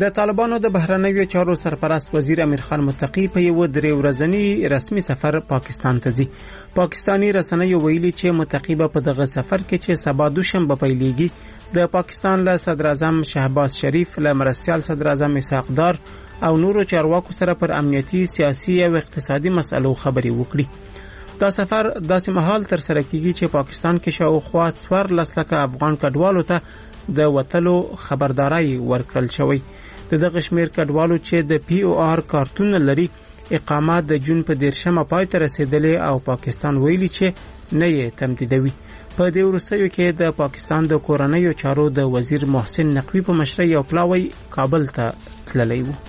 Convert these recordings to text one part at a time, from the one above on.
د طالبانو د بهرنیو چارو سرپرست وزیر امیر خان متقی په یو 3 ورځنی رسمي سفر پاکستان ته ځي. پاکستانی رسنیو ویلي چې متقی په دغه سفر کې چې سبا دوشنبه پیلېږي د پاکستان له صدر اعظم شهباز شریف، له مرستیال صدر اعظم اسحاق دار او نورو چارواکو سره پر امنیتي، سیاسي او اقتصادي مسلو خبرې وکړي. دا سفر داسې مهال تر سره کیږي چې پاکستان کې شاوخوا 14 لکه افغان کډوالو ته د وتلو خبرداري ورکړل شوی. دغه شمیر کډوالو چې د POR کارتون لري اقامت د جون په 10مه پای ته رسیدلې او پاکستان ویلي چې نه یې تمدیدوي. په دې وروستیو کې د پاکستان د کورنیو چارو د وزیر محسن نقوی په مشرۍ یو پلاوی کابل ته تللی و.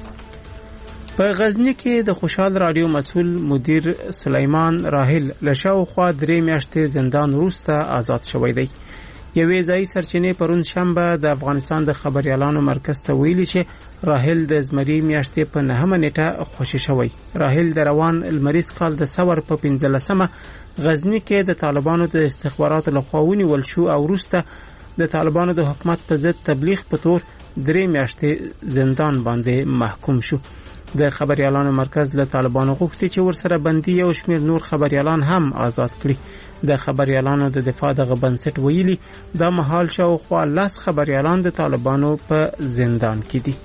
په غزنی کې د خوشحال رادیو مسؤل مدیر سلیمان راحل له شاوخوا 3 میاشتې زندان وروسته آزاد شوی دی. یوې ځایي سرچینې پرون شنبه د افغانستان د خبریالانو مرکز ته ویلي چې راحل د زمري میاشتې په 9مه نیټه خوشی شوی. راحل د روان لمریز کال د ثور په 15مه غزنی کې د طالبانو د استخباراتو لخوا ونیول شو او وروسته د طالبانو د حکومت په ضد تبلیغ په تور 3 میاشتې زندان باندې محکوم شو. د خبریالانو مرکز له طالبانو غوښتي چې ورسره بندي او شمیر نور خبریالان هم آزاد کړي. د خبریالانو د دفاع دغه بنسټ ویلي دا مهال شاوخوا 10 خبریالان د طالبانو په زندان کې دي.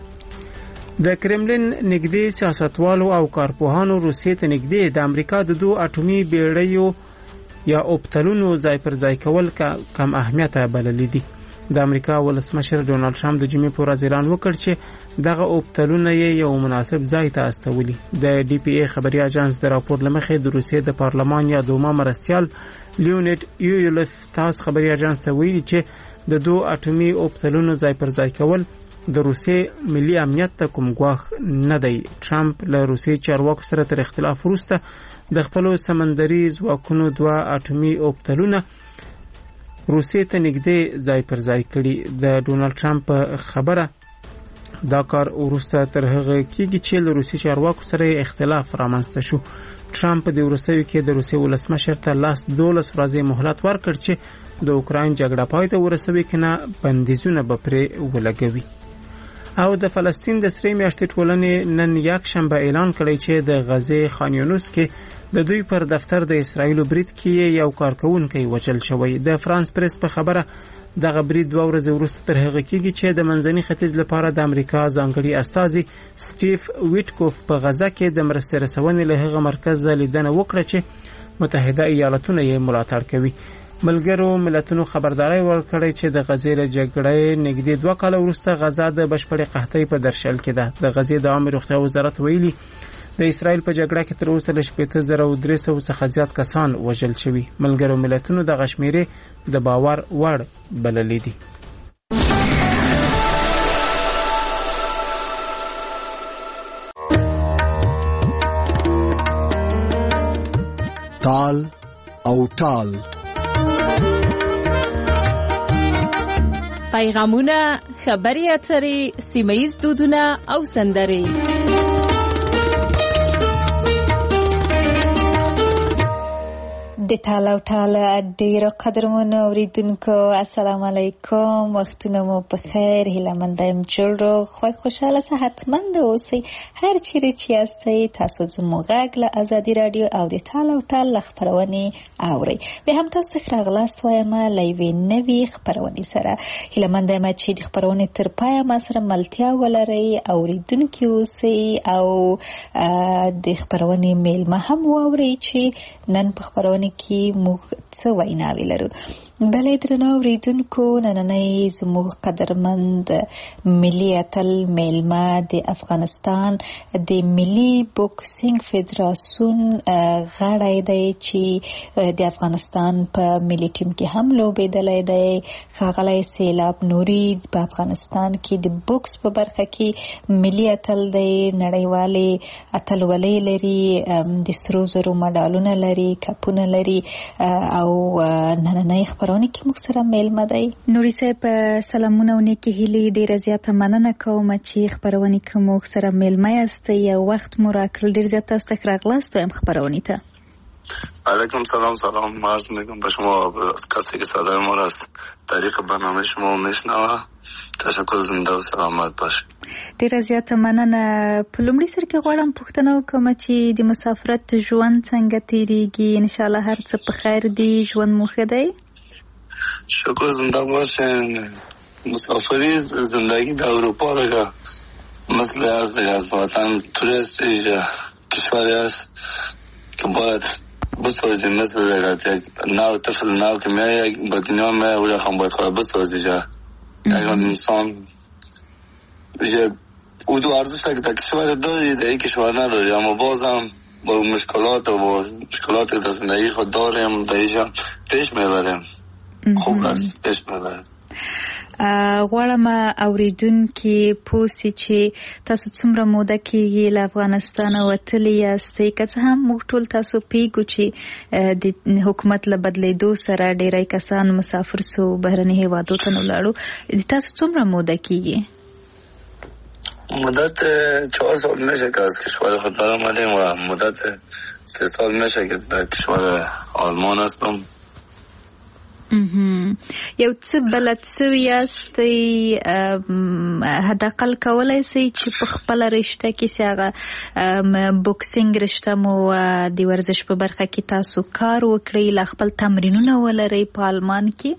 د کرملین نږدې سیاستوالو او کارپوهانو روسیې ته نږدې د امریکا د 2 اټومي بیړیو یا اوبتلونو ځای پر ځای کول کم اهمیت بللی دي. د امریکا ولسمشر ډونالد ټرمپ د جمعې په ورځ اعلان وکړ چې دغه اوبتلونه یو مناسب ځای ته استولي. د DPA خبري اژانس د راپور لمخې د روسیې د پارلمان یا دوما مرستیال لیونید یولیف تاس خبري اژانس ته ویلي چې د 2 اټومي اوبتلونو ځای پر ځای کول د روسیې ملي امنیت ته کوم ګواښ نه دی. ټرمپ له روسیې چارواکو سره تر اختلاف وروسته د خپل سمندري ځواکونو 2 اټومي اوبتلونه روسیې ته نږدې ځای پر ځای کړي. د ډونالد ټرمپ خبره دا کار وروسته تر هغه کېږي چې له روسي چارواکو سره اختلاف رامنځته شو. ټرمپ د وروستیو کې د روسي ولسمشر ته 12 ورځې مهلت ورکړ چې د اوکراین جګړه پای ته ورسوي کنه بندیزونه به پرې ولګوي. او د فلسطین د سری میاشتې ټولنې نن یک شنبه اعلان کړی چې د غزه خان یونس کې د دوی پر دفتر د اسرایل برید کې یو کارکونکي وژل شوی. د فرانس پریس په خبره دغه برید 2 ورځې وروسته تر هغه کېږي چې د منځني ختیځ لپاره د امریکا ځانګړي استازي سټیف ویټکوف په غزه کې د مرستې رسونې له هغه مرکز لیدنه وکړه چې متحده ایالاتونه یې ملاتړ کوي. ملګرو ملتونو خبرداري ورکړې چې د غزې له جګړې نږدې 2 کال وروسته غزه د بشپړې قحطۍ په درشل کې ده. د غزې د عامه روغتیا وزارت ویلي د اسرایل په جګړه کې تر اوسه له 8300 څخه زیات کسان وژل شوي. ملګرو ملتونو د غشمیره د باور وړ بللې دي. تال او ټال پیغامونه، خبري اترې، سیمه‌ییز دودونه او سندرې. د تاله او ټاله ډیرو قدرمنو اوریدونکو السلام علیکم، وختونه مو په خیر، هیله مند یم جوړ خو خوشاله صحتمند اوسئ. هر چیرې چې یاستئ تاسو زموږ غږ له ازادي رادیو او د تاله او ټاله خبرونه اورئ. به هم تاسو ته راغلاست وایم له یوې نوې خبرونه سره. هیله مند یم چې د خبرونه تر پایه ما سره ملتیا ولرئ، اوریدونکي اوسئ او د خبرونه میلمه هم واورئ چې نن په خبرونه کې موږ څه ویناوې لرو. بلې درنو اوریدونکو، نننۍ زموږ قدرمند ملي اتل میلمه د افغانستان د ملي بوکسینګ فدراسیون غړی دی چې د افغانستان په ملي ټیم کې هم لوبېدلی دی. ښاغلی سیلاب نوري په افغانستان کې د بوکس په برخه کې ملي اتل دی، نړیوالې اتلولۍ لري، د سرو زرو مډالونه لري، کپونه لري او نننۍ خبرونه کې موږ سره میلمه دی. نوري صاحب سلامونه او نیکې هیلې، ډیره زیاته مننه کوم چې خبرونه کې موږ سره میلمه یاست. یو وخت مو راکړل، ډیر زیات تاسو ته راغلاست وایم خبرونه ته. علیکم سلام، عرض میکنم به شما کسی که صدای ما را از طریق برنامه شما میشنوه. تشکر. زنده و سلامت باشه. ډیره زیاته مننه. په لومړي سر کې غواړم پوښتنه وکړم چې د مسافرت ژوند څنګه تیریږي؟ ان شاء الله هر څه په خیر دی، ژوند مو ښه دی؟ شکر. زنده باشین. مسافری زندگی در اروپا دیگه مثل از دیگه از وطن توریست اینجا کشوری است که باید بسازی مثل دیگه یک ناو طفل ناو که میای با دنیا میای او هم باید خواهد بسازی جا یک انسان او دو ارزش که در کشور داری در این کشور نداری، اما بازم با مشکلات و با مشکلات در زندگی خود داریم در اینجا پیش میبریم. خوب است، پیش میبریم. غواړم اوریدونکي پوښتنه چې تاسو څومره موده کېږي له افغانستان وتلي یاستئ؟ که څه هم موږ ټول تاسو پیږو چې د حکومت له بدلیدو سره ډیری کسان مسافر سو بهرني هیوادو ته ولاړو. تاسو څومره موده کېږي؟ مدت 4 سال میشه که از کشور خود برآمدیم و مدت 3 سال میشه که در کشور آلمان هستم. یو څه بلد سوي یاستئ؟ حداقل کولی سئ چې په خپله رشته کې چې هغه بوکسینګ رشته مو د ورزش په برخه کې تاسو کار وکړئ، لا خپل تمرینونه ولرئ په آلمان کې؟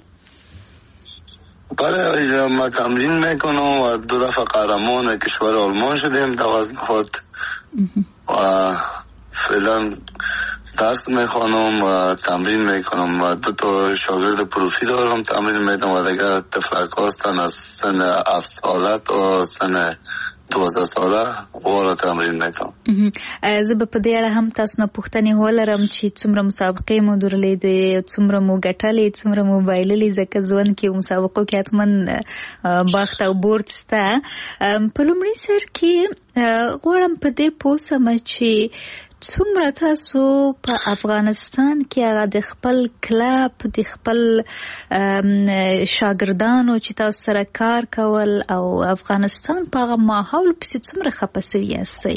بله، ما تمرین میکنم و 2 دفعه قهرمان کشور آلمان شدیم در وزن خود و فعلا درس میخوانم و تمرین میکنم و 2 تا شاگرد پروفی دارم تمرین میدم و دیگه تفلک هستن از سن 7 ساله تا سن 12 ساله والا تمرین میکنم. زه به په دې اړه هم تاسو نه پوښتنې ولرم چې څومره مسابقې مو درلودې، څومره مو ګټلې، څومره مو بایللې، ځکه ژوند کې مسابقو کې حتما باخت او برد سته. په لومړي سر کې غواړم په دې پوه شم چې څومره تاسو په افغانستان کې هغه د خپل کلب د خپل شاګردانو چې تاسو سره کار کول او افغانستان په هغه ماحول پسې څومره خپه سوي یاستئ؟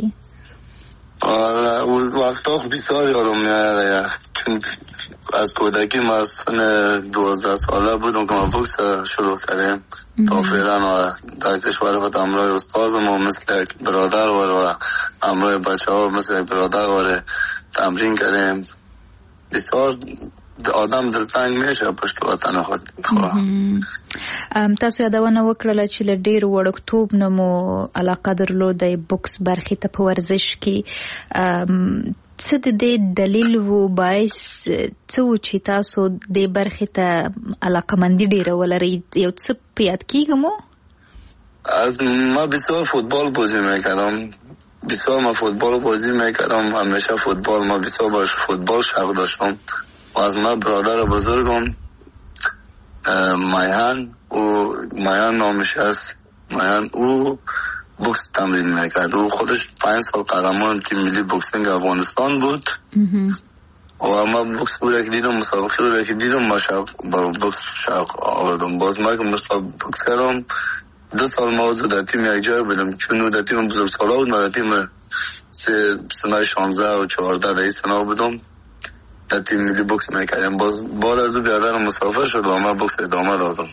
وقتا بسیار یادم میاد، چون از کودکی ما از سن 12 ساله بودم که ما بوکس شروع کردیم تا فعلا در کشور خود همراه استادم و مثل یک برادر و همراه بچه ها مثل یک برادر و تمرین کردیم. بسیار آدم دلتنگ میشه پشت وطن خود. تاسو یادونه وکړله چې له ډېر وړکتوب نه مو علاقه درلوده بوکس برخې ته په ورزش کې. څه د دې دلیل و، باعث څه و چې تاسو دې برخې ته علاقه‌مندي ډېره ولرئ؟ یو څه په یاد کېږي مو؟ ما بسیار فوتبال بازی میکردم، ما فوتبال بازی میکردم، همیشه فوتبال، ما بسیار باش فوتبال شوق داشتم و از ما برادر بزرگم مایان نامش است، مایان او بوکس تمرین میکرد. او خودش 5 سال قهرمان تیم ملی بوکسینگ افغانستان بود و ما بوکس بود که دیدم، مسابقه بود که دیدم، ما با بوکس شوق آوردم. باز ما که بوکس کردم 2 سال ما در تیم یک جای بودم، چون در تیم بزرگ سالا بود، در تیم سنه 16 و 14 در این سنه بودم، در تیم ملی بوکس میکردیم. باز بعد از او بیادرم مسافر شد و ما بوکس ادامه دادم.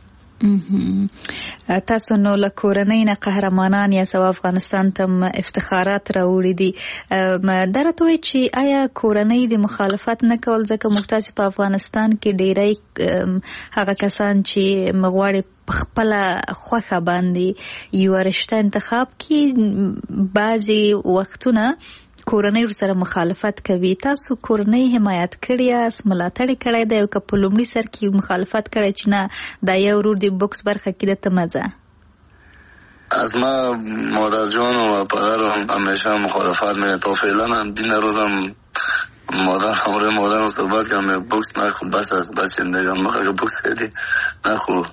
تاسو نو له کورنۍ نه قهرمانان یا سوا افغانستان ته افتخارات راوړي دي. دا راته وایي چې آیا کورنۍ د مخالفت نه کول؟ ځکه موږ تاسو په افغانستان کې ډیری هغه کسان چې مغواړي په خپله خوښه باندې یو رشته انتخاب کړي، بعضې وختونه کورنۍ ورسره مخالفت کوي. تاسو کورنۍ حمایت کړی یاست، ملاتړ کړی دی، او که په لومړي سر کې مخالفت کړی چې نه دا یو ورور د بوکس برخه کې درته مه ځه؟ از ما مادر جان و پدرم همیشه مخالفت میگه. تا فعلا هم دین روزم مادرم صحبت کردم بوکس نخو، بس از بچه دیگم مخواهی بوکس کردی نخو.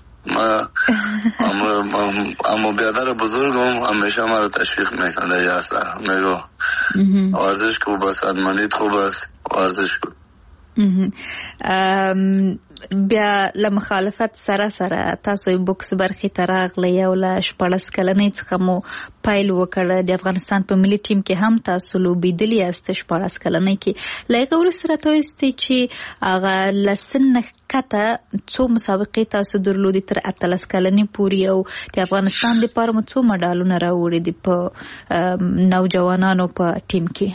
اما بیادر بزرگم همیشه ما رو تشویق میکنه، یاسته میگو ورزش کو، بس ادمانیت خوب است، ورزش کو. بیا له مخالفت سره تاسو بوکس برخې ته راغلی او له 14 کلنۍ څخه مو پیل وکړ. د افغانستان په ملي ټیم کې هم تاسو لوبېدلي یاست 14 کلنۍ کې. له هغې وروسته راته وایاستئ چې هغه له سن نه ښکته څو مسابقې تاسو درلودې تر 18 کلنۍ پورې او د افغانستان دپاره مو څو مډالونه راوړي دي په نوجوانانو په ټیم کې؟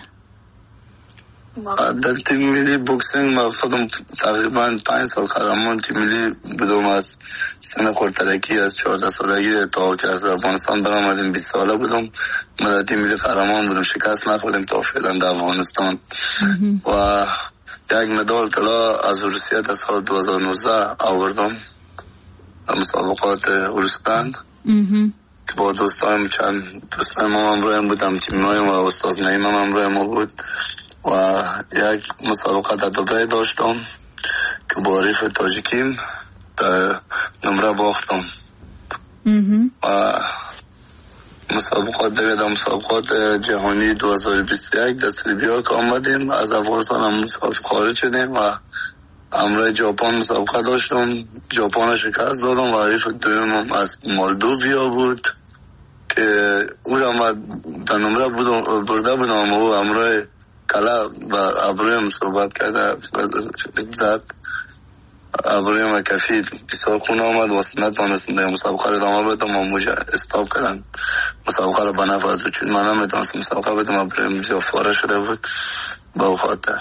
در تیم ملی بوکسینگ ما خودم تقریبا 5 سال قهرمان تیم ملی بودم. از سن خردترکی از 14 سالگی تا که از افغانستان برآمدیم 20 ساله بودم. ما در تیم ملی قهرمان بودم، شکست نخوردیم تا فعلا در افغانستان. و یک مدال طلا از روسیه در سال 2019 آوردم در مسابقات روسپند که با دوستایم چند دوستایم ما همراهم بودم، تیم‌های و استاد نعیم هم همراه ما بود. و یک مسابقه در دبی داشتم که با حریف تاجیکیم در نمره باختم. و مسابقات دیگه در مسابقات جهانی 2021 در سربیا که آمدیم، از افغانستان هم خارج شدیم و همراه ژاپن مسابقه داشتم. ژاپن شکست دادم و حریف دویم از مالدوویا بود که او را در نمره برده بودم و او همراه کلا و ابرویم صحبت کرده زد. ابرویم کفید بسیار خون آمد و نتوانستم در مسابقه را ادامه بدم و موجه استاپ کردن مسابقه را به نفع. چون من نمیتونستم مسابقه بدم، ابرویم بسیار فاره شده بود به او خاطر.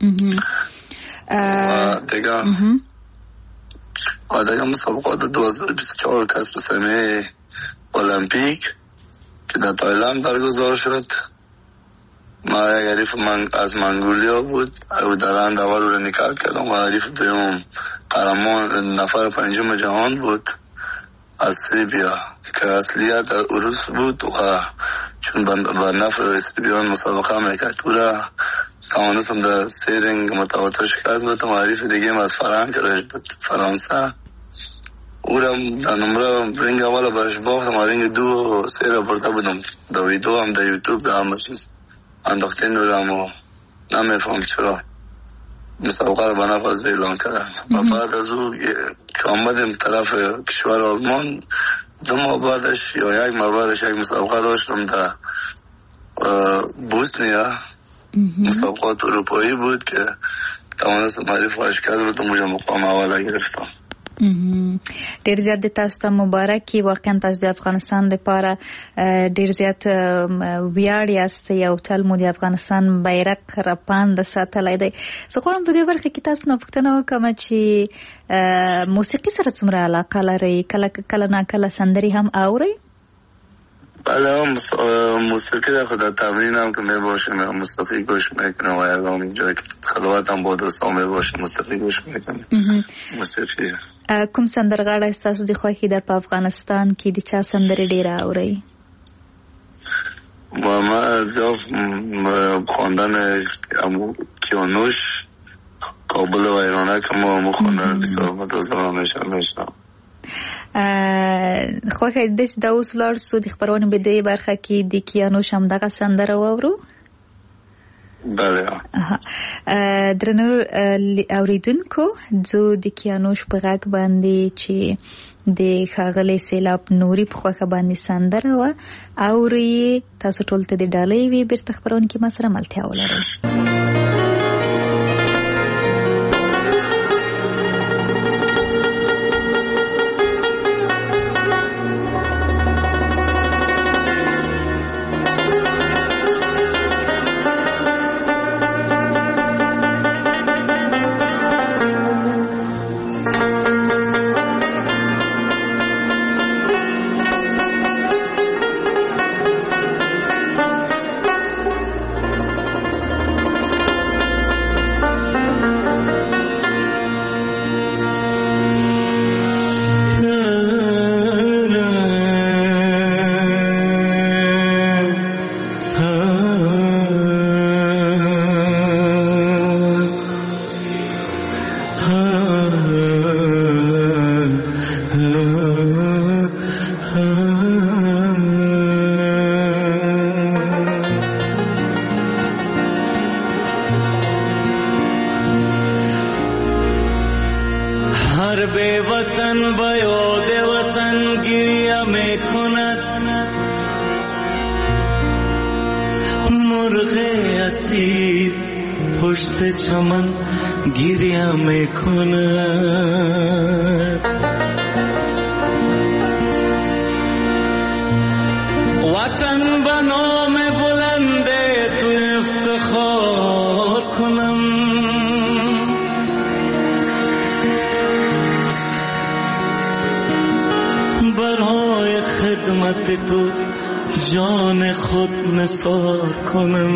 و دیگه مسابقات 2024 کسب سهمیه المپیک که در تایلند برگزار شد. ما یک حریف از منگولیا بود، او در راند اول رو نکات کردم و حریف دوم قهرمان نفر پنجم جهان بود از سربیا که اصلیت روس بود و چون به نفع سربیان مسابقه میکرد او را توانستم در 3 رنگ متواتر شکست بدم. حریف دیگه از فرانسه او را در نمره رنگ اول برش باختم و رنگ 2 و 3 را برده بودم. در ویدیو هم در یوتیوب در همه چیز انداختین دورم و نمیفهم چرا مسابقه را به نفع از اعلان کردن. و بعد از او که آمدیم طرف کشور آلمان 2 ماه بعدش یا 1 ماه بعدش یک مسابقه داشتم در بوسنیا. مسابقات اروپایی بود که توانستم حریف را شکست بدم و مقام اول گرفتم. ډیر زیات د تاسو ته مبارکي. واقعا تاسو د افغانستان لپاره ډیر زیات ویاړ یاست. یو تل مو د افغانستان بیرغ راپاند ساتلی دی. زه غواړم په دې برخه کې تاسو نه پوښتنه وکړم چې موسیقي سره څومره علاقه لرئ؟ کله ناکله سندرې هم اورئ؟ بله، موسیقی را خود در تمرین هم که می باشیم موسیقی گوش میکنم و یکم اینجا که خلوت هم با دوستان می باشیم موسیقی گوش میکنم. موسیقی کوم سندرغاړی ستاسو د خوښې ده په افغانستان کې؟ د چا سندرې ډېره اورئ؟ ما زیاد خواندن کیانوش کابل و ایرانه که ما خواندن بسیار متوازن میشنم. خوښه دې دا اوس لاړ سو د خبرونې په دې برخه کې د کیانوش هم دغه سندره واورو؟ بله. درنو اوریدونکو، زه د کیانوش په غږ باندې چې د ښاغلي سیلاب نوري په خوښه باندې سندره وه اورئ. تاسو ټول ته د ډالۍ وي. بیرته خبرونه کې ما سره ملتیا ولرئ. به وطن به یاد وطن گریه میکند مرغ اسیر پشت چمن گریه میکند وطن به نام بلند تو افتخار کنم برای خدمت تو جان خود نثار کنم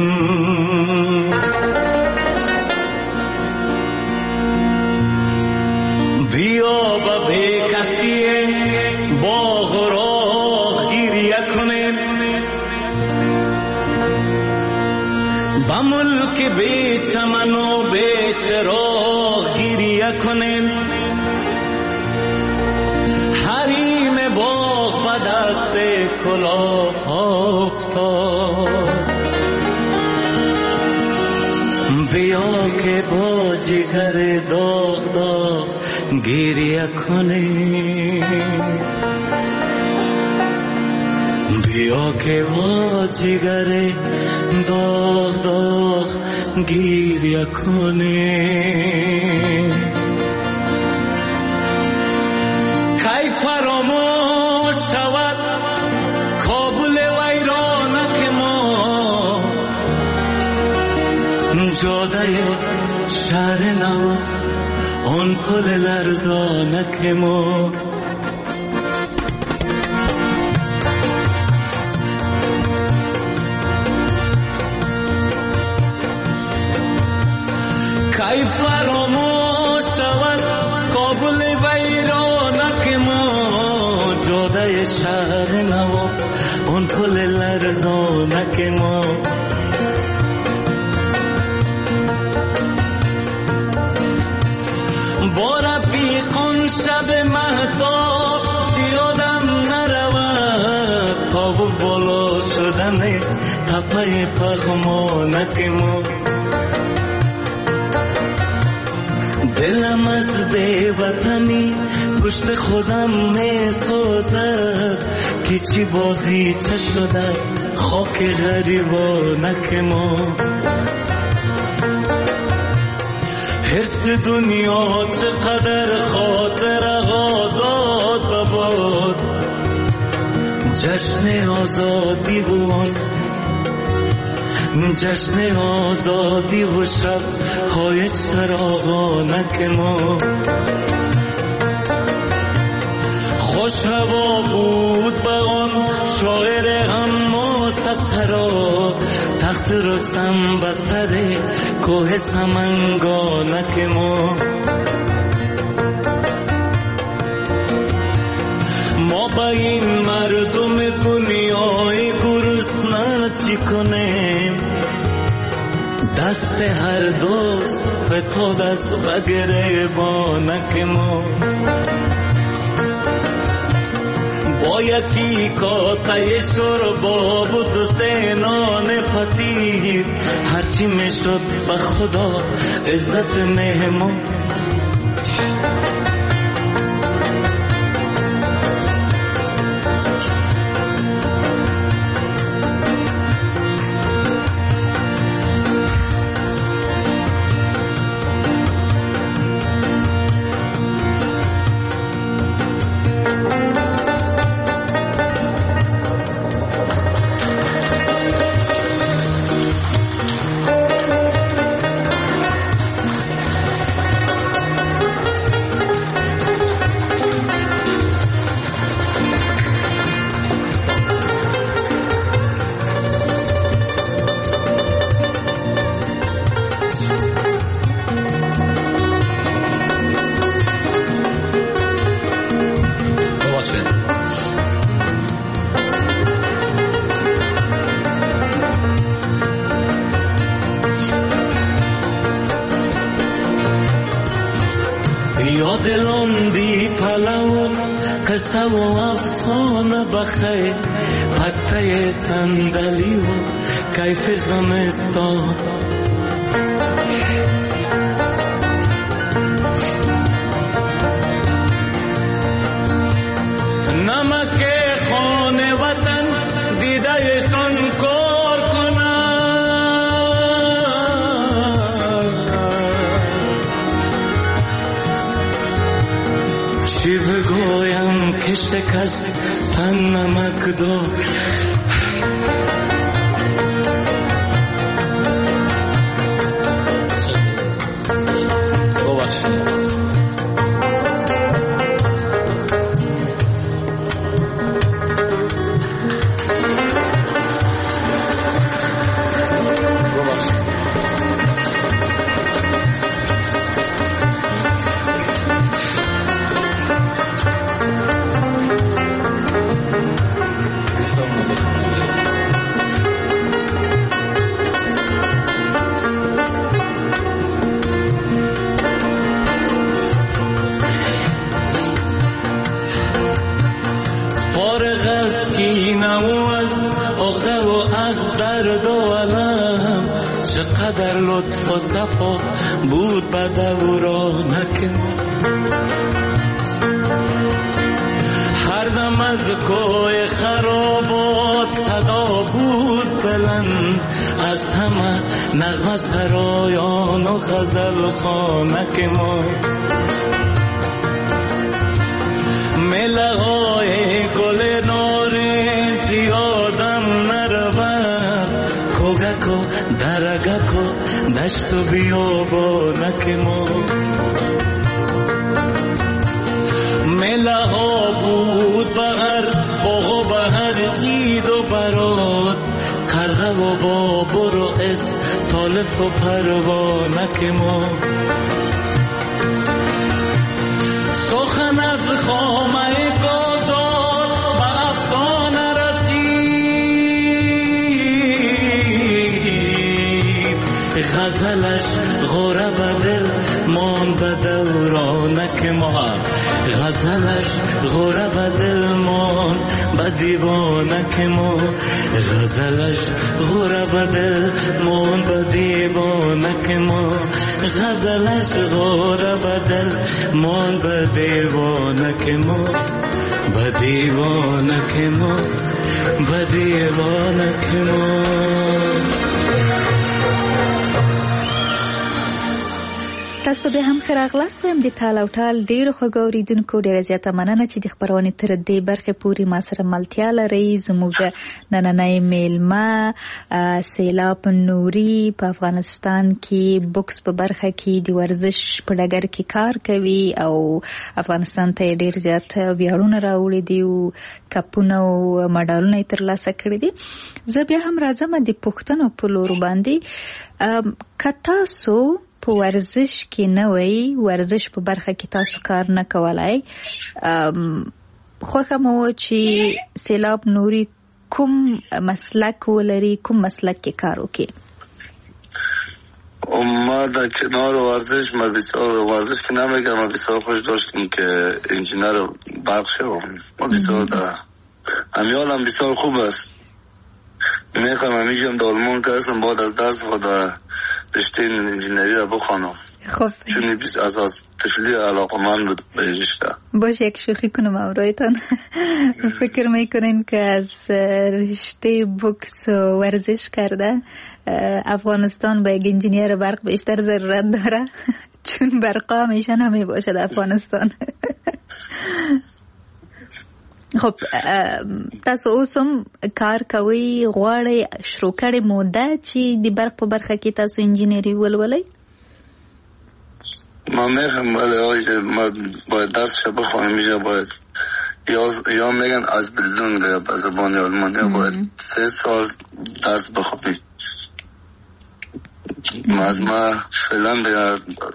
بیا به بی کسی باغ و راغ گریه کنیم به ملک بی چمن و بی چراغ گریه کنیم حریم باغ به دست کلاه افتاد بیا که با جگر داغ داغ گریه کنیم بیا که با جگر داغ داغ گریه کنیم کی فراموش شود کابل ویرانک ما جاده شهر نو آن پل لرزانک ما کی فراموش شود کابل ویرانک ما جاده شهر نو آن پل لرزانک ما با رفیقان شب مهتاب زیادم نرود تا و بالا شدن تپه پغمانک ما دلم از بی وطنی پشت خودم می سوزد که چی بازی چه شده خاک غریبانک ما حرص دنیا چقدر خاطر آداد بباد جشن آزادی بون جشن آزادی و شب های چراغانک ما خوش هوا بود با آن شاعر حماس از هرا تخت رستم به سر کوه سمنگانک ما ما با این مردم دنیای گرسنه چی کنیم دست هر دوست فتاد از گریبانک ما با یکی کاسه شوربا بود سه نان فطیر هرچی میشد به خدا عزت مهمان دلم دی پلو قصه و افسانه بخیر پته صندلی و کیف زمستان چی بگویم که شکست تن نمک دار. چقدر لطف و صفا بود به دورانک هر دم از کوی خرابات صدا بود بلند از همه نغمه سرایان و غزل خانک ما ملغای گل نارنجی آدم نرود کوگکو درگکو دشت و بیابانک ما ملغا بود بغر باغ و بهر عید و برات قرغه و بابر و طالف و پروانک ما سخن از خامه گازار و افسانه رسید غزلش غوره به دل مان به دورانک ما غزلش غوره به دل مان به دیوانک ما غزلش غوره به دل مان به دیوانک ما غزلش غوره به دل مان به دیوانک ما به دیوانک ما به دیوانک ما. تاسو به هم خراغلاست ویم د تال او ټال ډیرو خوږو اوریدونکو ډیره زیاته مننه چې د خبرونې تر دې برخې پورې ما سره ملتیا لرئ. زموږ نننۍ میلمه سیلاب نوري په افغانستان کې بوکس په برخه کې د ورزش په ډګر کې کار کوي او افغانستان ته ډیر زیات ویاړونه راوړي دي او کپونه او مډالونه ترلاسه کړي دي. زه بیا هم راځم د پښتنو په لور باندې که تاسو په ورزش کې نه وای ورزش په برخه کې تاسو کار نه کولای خوښه مو چې سیلاب نوري کوم مسلک ولري کوم مسلک کې کار وکړي؟ ما در کنار ورزش ما بسیار ورزش که نمیگم ما بسیار خوش داشتیم که انجینر برق شوم. ما بسیار امیالم بسیار خوب است. میخوام همیشه در آلمان که هستم بعد از درس خود رشته انجینری را بخوانم. خب چون از طفلی علاقه‌مند بود به رشته. باشه یک شوخی کنم امرایتان. فکر میکنین که از رشته بوکس و ورزش کرده افغانستان به یک انجینیر برق بیشتر ضرورت داره چون برقا همیشه نمی باشد افغانستان. خب تاسو اوسم کار کوي غواړئ شروع کړئ موده چې د برق په برخه کې تاسو انجینری ولولئ؟ ما میخوام ما باید درسش بخوانم میشه باید یا میگن از بلدون به زبان آلمانی باید 3 سال درس بخونیم. از ما فعلا دیگه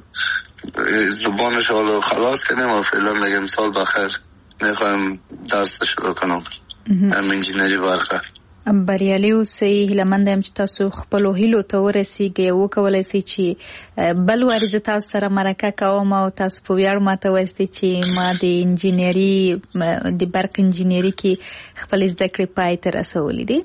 زبانش حالا خلاص کردیم و فعلا دیگه مثال بخیر میخوایم درس شروع کنم انجینری برقه. بریالي اوسئ. هیله منده یم چې تاسو خپلو هیلو ته ورسیږئ او وکولی سئ چې بل وارې زه تاسو سره مرکه کوم او تاسو په ویاړ ماته وایستئ چې ما د انجینري د برق انجینري کې خپلې زده کړې پای ته رسولې دي.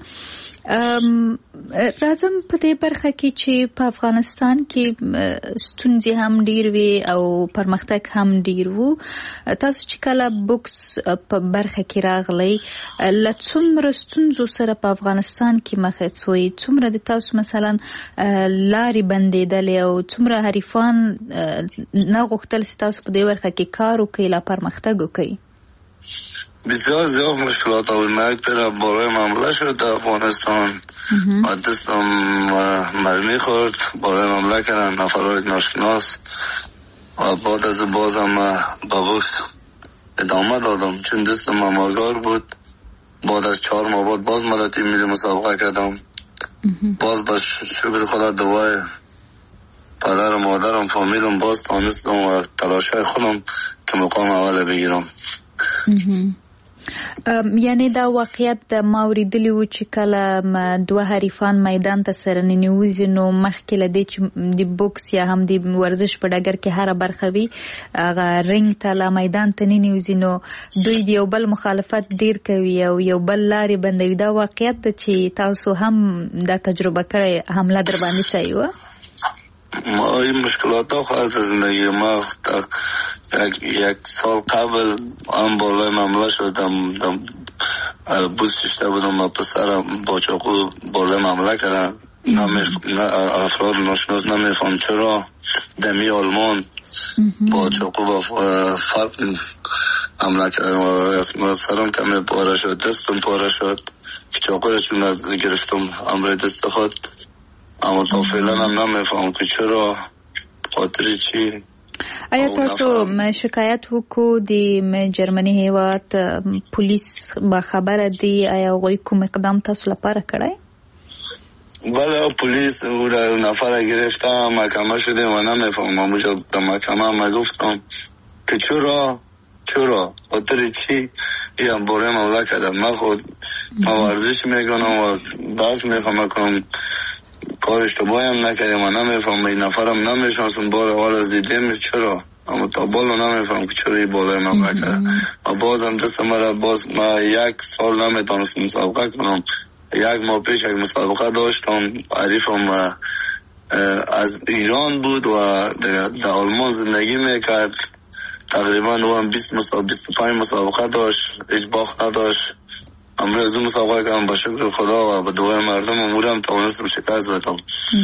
راځم په دې برخه کې چې په افغانستان کې ستونزې هم ډیر وي او پرمختګ هم ډیر وو. تاسو چې کله بوکس په برخه کې راغلی له څومره ستونزو سره په افغانستان کې مخ شوئ؟ څومره د تاسو مثلا لارې بندېدلې او څومره څومره حریفان نه غوښتل چې تاسو په دې برخه کې کار وکړئ لا پرمختګ وکړئ؟ بسیار زیاد مشکلات آمد. من یک پر بالای معامله شد در افغانستان و دستم مرمی خورد، بالای معامله کردن نفرهای ناشناس و بعد از بازم با بوکس ادامه دادم چون دستم آماگار بود. بعد از 4 ماه بعد باز مدتی ملی مسابقه کردم. باز با شکر خدا دوای پدر و مادرم فامیلم باز تانستم و تلاشای خودم که مقام اول بگیرم. یعنی دا واقعیت ما اوریدلی و چې کله دوه حریفان میدان ته سره ننوځي نو مخکې له دې چې د بوکس یا هم د ورزش په ډګر کې هره برخه وي هغه رنګ ته له میدان ته ننوځي نو دوی د یو بل مخالفت ډیر کوي او یو بل لارې بندوي. دا واقعیت ده چې تاسو هم دا تجربه کړئ، حمله در باندې شوې وه؟ ما این مشکلات ها خواهد زندگی ما یک سال قبل هم بالای معامله شدم بوز ششته بودم و پسرم با چاقو بالای معامله کردن. افراد ناشناس نمیفهم چرا دمی آلمان با چاقو با فرق حمله کردن و سرم کمی پاره شد، دستم پاره شد که چاقو را چون گرفتم امر دست خود. اما تا فعلا هم نمیفهم که چرا خاطر چی. آیا تاسو شکایت وکړو د جرمني هیواد پولیس با خبره دی؟ آیا هغوی کوم اقدام تاسو لپاره کړی؟ بله پلیس او نفر گرفته محکمه شده و نمیفهم. من در محکمه هم گفتم که چرا خاطر چی این باره معامله کردم. من خود ورزش میکنم و بحث میخوام کنم کار اشتباهی هم نکردیم و نمیفهم. این نفرم نمیشناسم بار اول از دیدیم چرا، اما تا بالا نمیفهم که چرا این بالای من نکرده. و بازم دست مرا باز ما 1 سال نمیتونستم مسابقه کنم. 1 ماه پیش یک مسابقه داشتم، حریفم از ایران بود و در آلمان زندگی میکرد. تقریبا او هم 25 مسابقه داشت، هیچ باخت نداشت. امروز اون مسابقه کردم با شکر خدا و با دعای مردم امورم توانستم شکست بدم.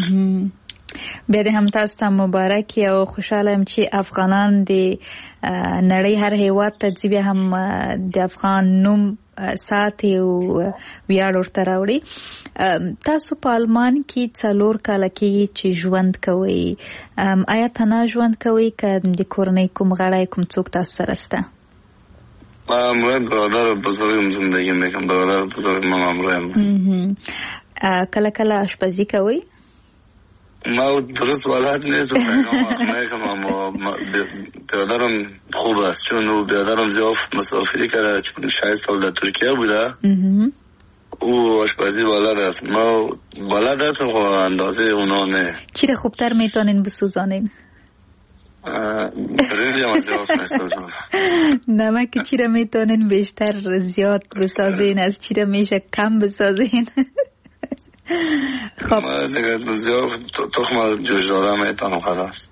بیا دې هم تاسو ته مبارک او خوشاله یم چې افغانان د نړۍ هر هیواد ته ځي، بیا هم د افغان نوم ساتي او ویاړ ورته راوړي. تاسو په آلمان کې 4 کاله کې چې ژوند کوئ، آیا تنها ژوند کوئ که د کورنۍ کوم غړی کوم څوک تاسو سره شته؟ من برادر بزرگم زندگی میکنم، برادر بزرگم همراهم است. کله کله آشپزی کوئ؟ ما درست بلد نیستم میکنم، اما برادرم خوب است چون او برادرم زیاد مسافری کرده، چون 6 سال در ترکیه بوده. او آشپزی بلد است، ما بلد هستم خب اندازه اونا نه. چی را خوبتر میتونین بسوزانین؟ برنج هم زیاد میسازم. نمک چی را میتونین بیشتر زیاد بسازین، از چی را میشه کم بسازین؟ خب ما دیگه زیاد تخم جوشداره میتونم خلاص.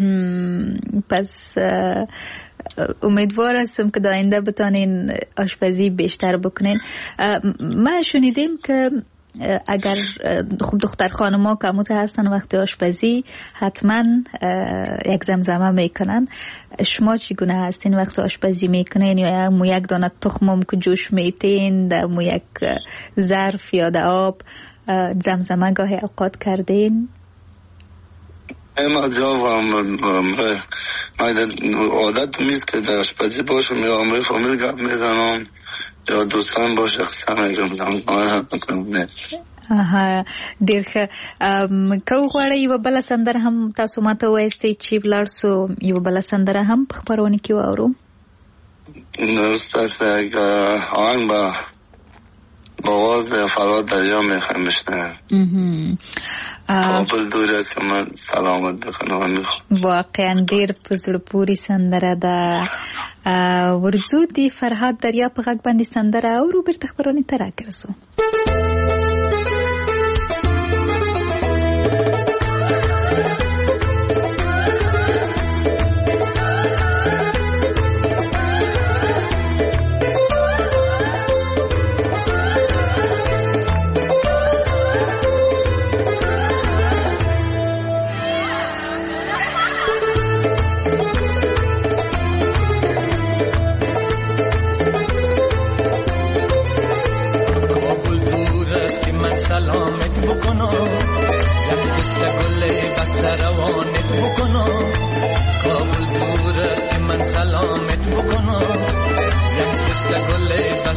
پس امیدوار هستم که در آینده بتانین آشپزی بیشتر بکنین. من شنیدیم که اگر خوب دختر خانما که مت هستن وقتی آشپزی حتما یک زمزمه میکنن. شما چگونه هستین وقتی آشپزی میکنین؟ یا مو یک دانه تخمم که جوش میتین در مو یک ظرف یا در آب زمزمه گاهی اوقات کردین؟ اما جواب عادت میست که در آشپزی باشم یا عمره فامیل گپ میزنم یا دوستان باشه قسم میگم زمزمه نه. ډیر ښه. که وغواړئ یوه بله سندره هم تاسو ماته ووایستئ چې ولاړ سو، یوه بله سندره هم په خپرونه کې واورو. ستاسو یک آهنگ با آواز فراد دریا میخوایم بشنویم. کابل دور است که من سلامت بکنم میخوام. واقعا ډیر په زړه پورې سندره ده. ورځو د فرهاد دریا په غږ باندې سندره اورو، بیرته خپرونې ته راګرځو.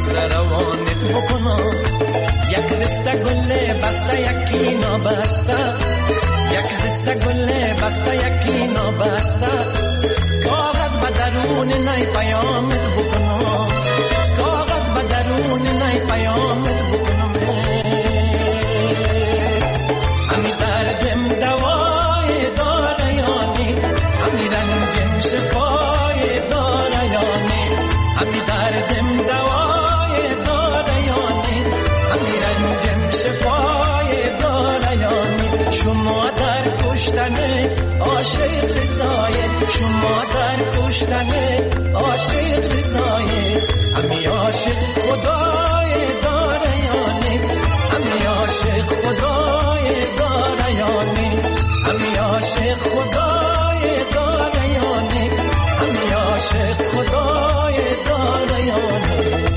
بسته روانت بکنم، یک دسته گله بسته یکی نابسته، یک دسته گله بسته یکی نابسته، کاغذ به درون نی پیامت بکنم، کاغذ به درون نی پیامت بکنم. همی دردم دوای داره یانی، همی رنجم شفای داره یانی، همی دردم دوای داره یانی، همی رنجم شفای داره یانی. شما در کشتن عاشق رضایت، شما در کشتن عاشق رضایت، همی عاشق خدای داره یانی، همی عاشق خدای داره یانی، همی عاشق خدای داره یانی، همی عاشق خدای داره یانی.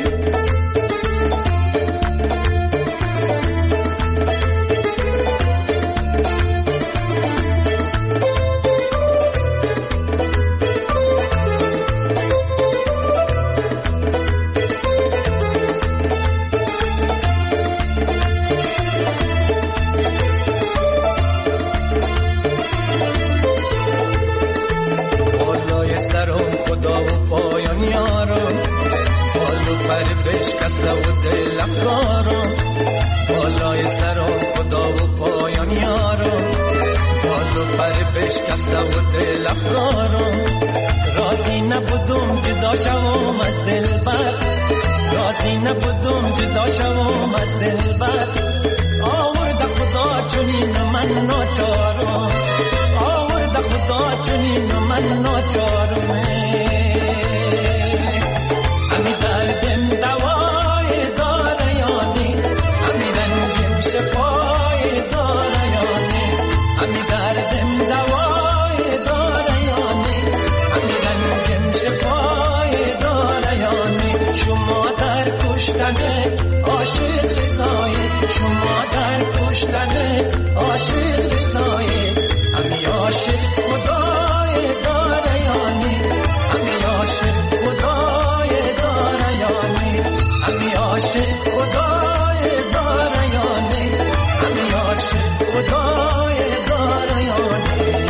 بشکسته و دل افکارم، بالای سرم خدا و پایان یارم، بال و پر بشکسته و دل افکارم. راضی نبودم جدا شوم از دلبر، راضی نبودم جدا شوم از دلبر، آورد خدا چنین من ناچارم، آورد خدا چنین من ناچارم. همی دردم دوای داره یانی، همی رنجم شفای داره یانی، همی دردم دوای داره یانی، همی رنجم شفای داره یانی. شما در کشتن عاشق رضایت، شما در کشتن عاشق رضایت، همی عاشق خدای داره یانی، همی عاشق خدای داره یانی، همی عاشق خدای داره یانی، همی عاشق خدای داره یانی.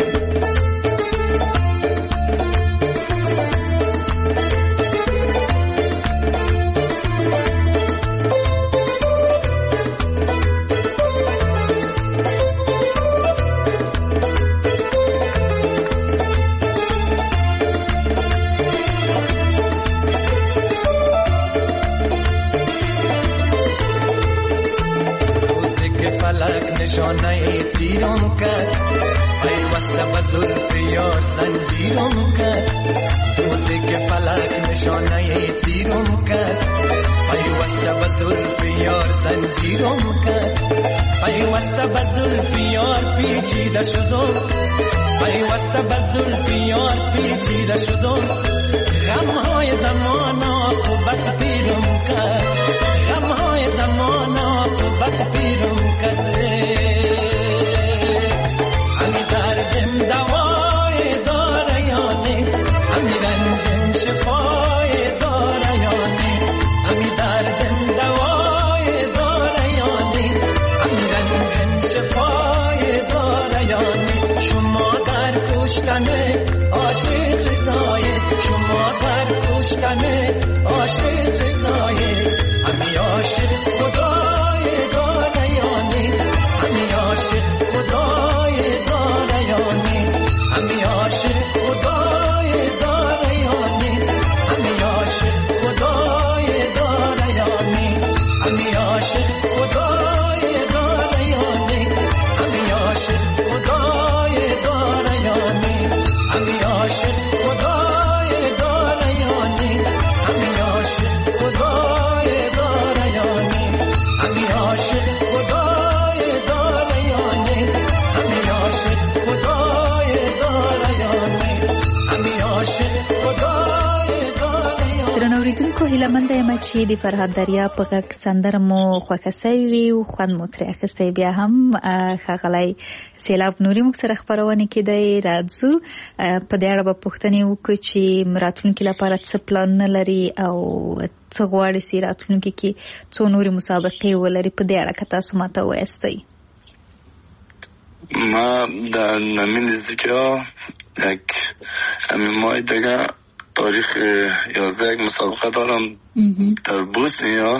نشانه تیرم کرد، پیوسته به زلف یار زنجیرم کرد، روزی که فلک نشانه تیرم کرد، پیوسته به زلف یار زنجیرم کرد، پیوسته به زلف یار پیچیده شدم، پیوسته به زلف یار پیچیده شدم. غمهای زمان عاقبت پیرم کرد، غمهای زمان عاقبت پیرم کرد. همی دردم دوای داره یانی، همی رنجم شفای داره یانی، همی دردم دوای داره یانی، همی رنجم شفای داره یانی. شما در کشتن عاشق رضایت، شما در کشتن عاشق رضایت، همی عاشق خدای داره یانی، همی عاشق خدای داره یانی، همی عاشق خدای داره یانی، همی عاشق خدای داره یانی، همی عاشق خدای داره یانی، همی عاشق خدای داره یانی، همی عاشق خدای داره یانی، همی عاشق خدای داره یانی، همی عاشق خدای داره یانی، همی عاشق خدای داره یانی، همی عاشق خدای داره یانی. درنو اوریدونکو هیله مند یم چې د فرهاد دریا په غږ سندره مو خوښه شوې وي او خوند مو ترې اخیستی. بیا هم ښاغلی سیلاب نوري موږ سره خپرونه کې دی. راځو په دې اړه به پوښتنې وکړو چې راتلونکي لپاره څه پلانونه لري او څه غواړي چې راتلونکي کې څو نورې مسابقې ولري. په دې اړه که تاسو ماته ووایاستئ. ما در نمین نزدیکی‌ها یک همین ماه دیگه تاریخ 11 یک مسابقه دارم در بوسنیا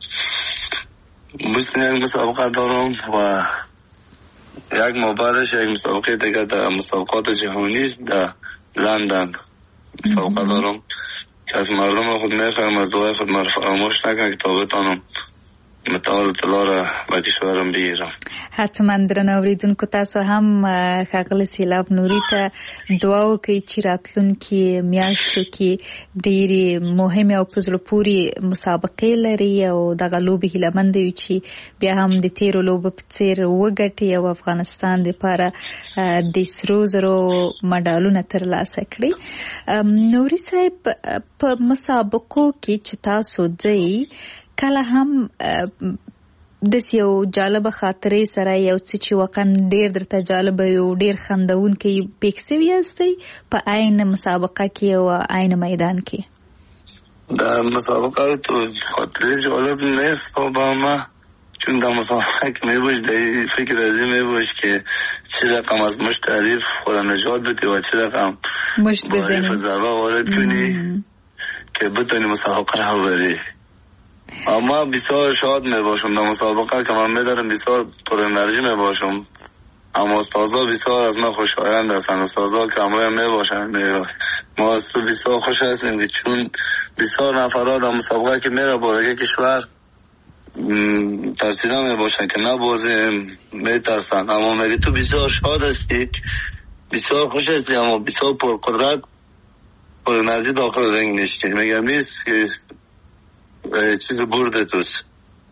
یک مسابقه دارم و یک ماه بعدش یک مسابقه دیگه در مسابقات جهانی در لندن مسابقه دارم که از مردم خود میخوایم از دعای خود مرا فراموش نکنم که تا بتانم متعال طلا را به کشورم بگیرم. حتما درنو اوریدونکو تاسو هم ښاغلي سیلاب نوري ته دعا وکړئ چې راتلونکي میاشتو کې ډېرې مهمې او په زړه پورې مسابقې لري او دغه لوبې هیلهمند یو چې بیا هم د تېرو لوبو په څېر وګټي او افغانستان دپاره د سرو زرو مډالونه ترلاسه کړي. نوري صاحب په مسابقو کې چې تاسو ځئ کله هم داسې یو جالبه خاطرې سره یو څه چې واقعا ډېر درته جالبه یو ډېر خندونکی پیښ سوي یاستئ په عین مسابقه کې او عین میدان کې؟ در مسابقه تو خاطره جالب نیست با ما، چون در مسابقه که میبوش در فکر ازی میبوش که چه رقم از مشت تعریف خدا نجات بدی و چه رقم معریف ضربه وارد کنی که بتونی مسابقه رو بری. اما بسیار شاد می باشم در مسابقه که من میدارم، بسیار پر انرژی می باشم. اما استازا بسیار از من خوشایند هستند، استازا که همراه می باشند. ما از تو بسیار خوش هستیم که چون بسیار نفرات در مسابقه که میره با یک کشور ترسیده می باشند که نبازیم، می ترسند. اما میگه تو بسیار شاد هستی، بسیار خوش هستی، اما بسیار پر قدرت پر انرژی داخل رنگ نشتی. میگم نیست که چیز برده توست.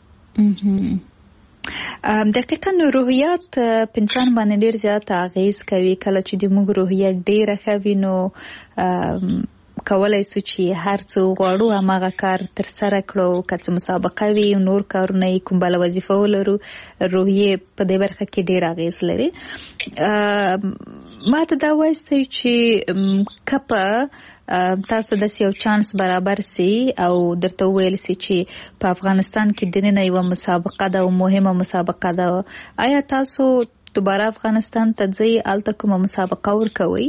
دقیقاً روحیات پنچان باندې ډیر زیات اغیز کوي. کله چې د موږ روحیه ډیره ښه وي نو کولای سو چې هر څه غواړو هماغه کار تر سره کړو. که څه مسابقه وي نور کارونه یې کوم بله وظیفه ولرو، روحیې په دې برخه کې ډیر اغیز لري. ما ته دا وایستئ چې که په تاسو داسې یو چانس برابر سي او درته وویل سي چې په افغانستان کې دننه یوه مسابقه ده او مهمه مسابقه ده، آیا تاسو دوباره افغانستان ته ځئ، هلته کومه مسابقه ورکوئ؟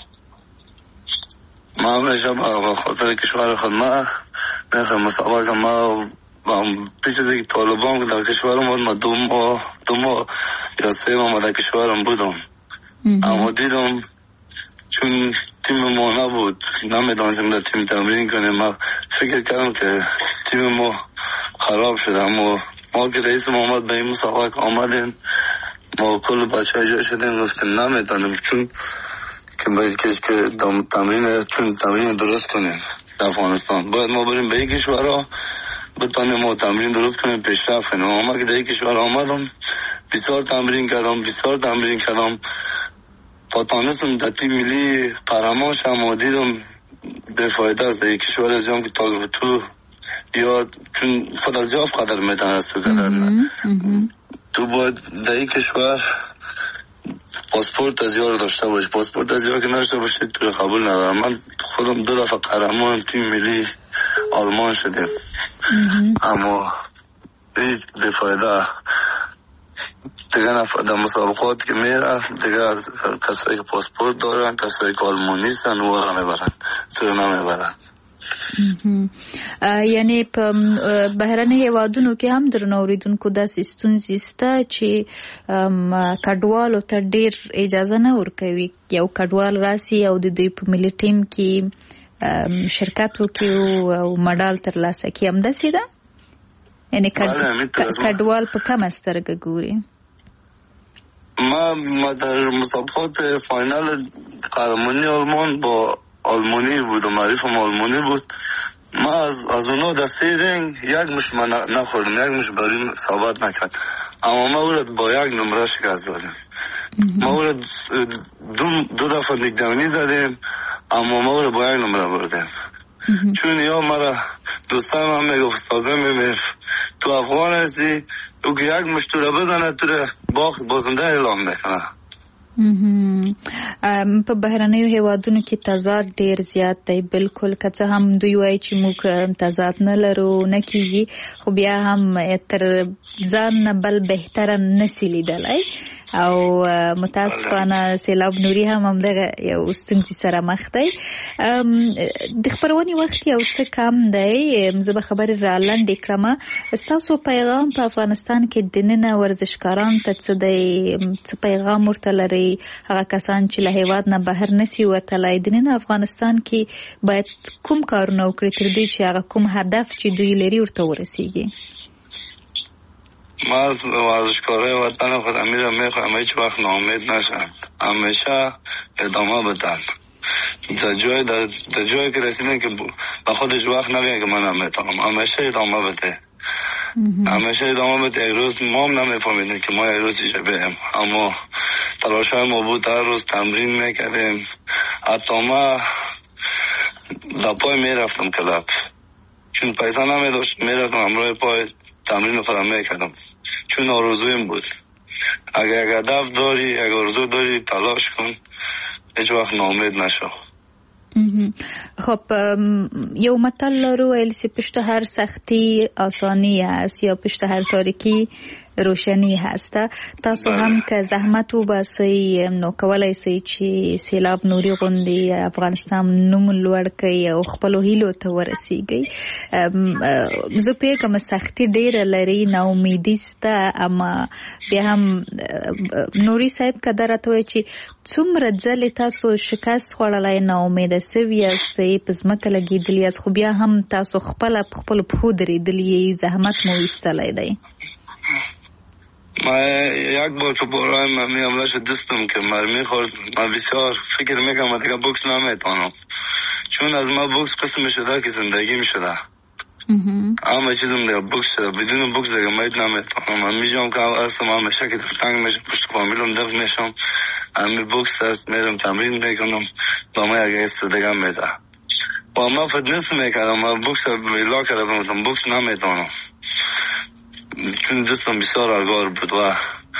ما همیشه به خاطر کشور خود ما میخوایم مسابقه. ما پیش از اینکه طالبان که در کشورم بود، ما دو ماه یا 3 ماه در کشورم بودم. اما دیدم چون تیم ما نبود، نمیدانستیم در تیم تمرین کنیم. ما فکر کردم که تیم ما خراب شد. اما ما که رئیس محمد به این مسابقه آمدیم، ما کل بچه ها جا شدیم، گفتیم نمیدانیم چون که باید که تمرین درست کنیم در افغانستان. باید ما بریم به این کشورها بتانیم ما تمرین درست کنیم، پیشرفت کنیم. ما که در این کشور آمدم بسیار تمرین کردم تا تانستم در تیم ملی قهرمان شدم و دیدم بی‌فایده است. در یک کشور از جام که تا تو یا چون خود از جاف قدر میتونست تو قدر نه، تو باید در یک کشور پاسپورت از یار داشته باش. پاسپورت از یار که نداشته باشید تو قبول ندارم. من خودم 2 دفعه قهرمان تیم ملی آلمان شدیم، اما هیچ بی‌فایده. دیگه در مسابقات که میره دیگه کسایی که پاسپورت دارن، کسایی که آلمانی هستن او را میبرن، سر نمیبرن. یعنی په بهرني هیوادونو کې هم درنو اوریدونکو داسې ستونزې شته چې کډوالو ته ډیر اجازه نه ورکوي. یو کډوال راسي او د دوی په ملي ټیم کې شرکت وکړي او مډال ترلاسه کړي. همداسې ده؟ یعنی کډوال په کومه سترګه ګوري؟ ما در مسابقات فاینال قهرمانی آلمان با آلمانی بود و معریفم آلمانی بود. ما از اونا در 3 رنگ یک مش من نخوردم، یک مش بریم ثابت نکرد. اما ما او را با 1 نمره شکست دادیم. ما او را 2 دفعه نگدمینی زدیم، اما ما او را با 1 نمره بردیم. چون یا مرا دوستان هم میگفت سازه میبینی تو افغان هستی او که یک مشتوره بزنه تو باخت بازنده اعلام میکنه. په بهرنیو هیوادونو کې تضاد ډیر زیات دی. بالکل که څه هم دوی وایي چې موږ تضاد نه لرو نه کیږي، خو بیا هم تر ځان نه بل بهتره نسی لیدلی او متاسفانه سیلاب نوري هم همدغه یو ستونزې سره مخ دی. د خبرونې وخت یو څه کم دی، زه به خبرې را لنډې کړم. ستاسو پیغام په افغانستان کې دننه ورزشکاران ته څه دی؟ څه پیغام ورته لري؟ هغه کسان چې له هیواد نه بهر نسی وتلی دننه افغانستان کې باید کوم کارونه وکړي تر دې چې هغه کوم هدف چې دوی لري ورته ورسیږي؟ ما از ورزشکارای وطن خودم میخواهم هیچ وقت ناامید نشن، همیشه ادامه بدن. در جایی که رسیدن که به خودش وقت نبینه که من نمیتونم، همیشه ادامه بده. همیشه ادامه بده. یک روز ما هم نمیفهمیدیم که ما یک روز ایشه بریم، اما تلاشای ما بود هر روز تمرین میکردیم. حتی ما در پای میرفتم کلاب، چون پیسه نمیداشت میرفتم همراه پای تمرین خودم میکردم، چون آرزویم بود. اگر یک هدف داری، یک آرزو داری، تلاش کن، هیچ وقت ناامید نشو. خب یو متل لرو ویل چې پشت هر سختی آسانی هست یا پشت هر تاریکی روشنی هست. تاسو هم که زحمت وباسئ نو کولای شئ چې سیلاب نوري غوندې افغانستان نوم لوړ کړئ او خپلو هیلو ته ورسیږئ. زه پوهېږم سختي ډېره لري، ناامیدي سته، اما بیا هم نوري صاحب که دا راته وایي چې څومره ځلې تاسو شکست خوړلی، ناامیده سوي یاستئ، په ځمکه لګېدلي یاست، خو بیا هم تاسو خپله په خپلو پښو درېدلي، زحمت مو ایستلی دی؟ ما یک بار که برای من میامده شد دستم که مرمی خورد، من بسیار فکر میکنم دیگه بوکس نمیتونم، چون از ما بوکس قسم شده که زندگی میشده. اما چیزم دیگه بوکس شده، بدون بوکس دیگه مید نمیتونم. من میجام که اصلا من همیشه که تنگ میشم، پشت فامیلم دق میشم، امی بوکس هست میرم تمرین میکنم، با ما یک دیگه میده. و ما فتنس میکردم، من بوکس بیلا کردم، بوکس نمیتونم چون دستم بسیار آگار بود. و